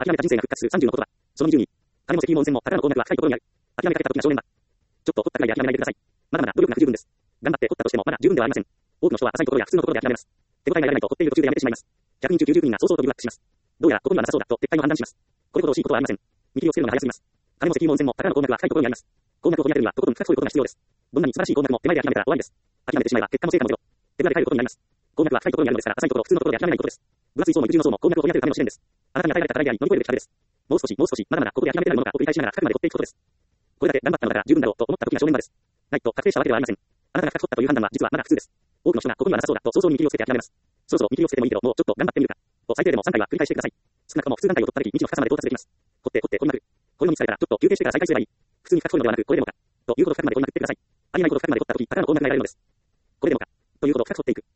諦めた人生が復活する30のことは、その20に、金も石油も温泉も宝の鉱脈は深いところにある。諦めかけた時が正念だ。ちょっと掘ったくらいで諦めないでください。まだまだ努力が不十分です。頑張って掘ったとしてもまだ十分ではありません。多くの人は浅いところや普通のところで諦めます。手応えが得られないと掘っている途中でやめてしまいます。100人中99人が早々とギブアップします。どうやらここにはなさそうだと撤退の判断します。これほど惜しいことはありません。見切りをつけるのが早すぎます。金も石油も温泉も宝の鉱脈は深いところにあります。鉱脈を掘り当てるにはとことん深く掘ることが必要です。どんなに素晴らしい鉱脈も手前で諦めたら終わりです。諦めてしまえば結果も成果もゼロ。手ぶらで帰ることになります。鉱脈は深いところにあるのですから浅いところ、普通のところで諦めないことです。分厚い層も肉汁の層も鉱脈を掘り当てるための試練です。あなたに与えられた課題であり乗り越えるべき壁です。もう少し、まだまだここで諦めてないものがを繰り返しながら深くまで掘っていくことです。これだけ頑張ったのだから十分だろうと思った時が正念場です。ないと確定したわけではありません。あなたが深く掘ったという判断は実はまだ普通です。多くの人がここにはなさそうだと早々に見切りをつけて諦めます。そろそろ見切りをつけてもいいけどもうちょっと頑張ってみるか。と最低でも3回は繰り返してください。少なくとも普通段階を取った時未知の深さまで到達できます。掘って掘りまくる。これを見つかれたらちょっと休憩してから再開すればいい。普通に深く掘るのではなくこれでもか。というほど深くまで掘りまくってください。ありえないほど深くまで掘った時宝の鉱脈が得られるのです。これでもか。というほど深く掘っていく。